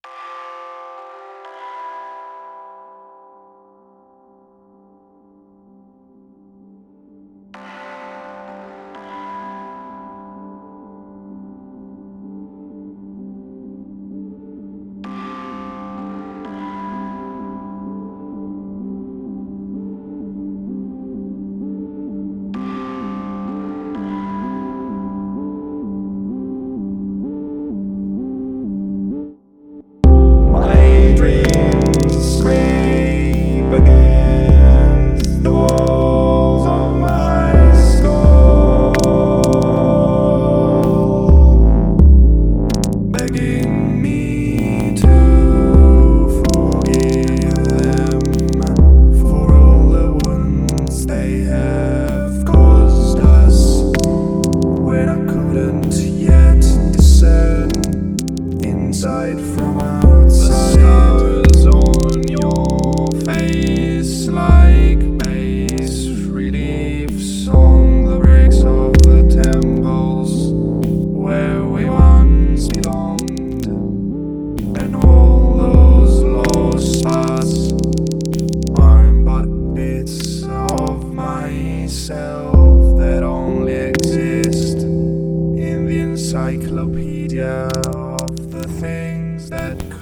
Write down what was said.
My dreams scrape against the walls of my skull, begging me to forgive them for all the wounds they have caused us, when I couldn't yet discern inside from outside. The scars on your face like bass reliefs on the bricks of the temples where we once belonged, and all those lost parts are but bits of myself that only exist in the encyclopedia of the things that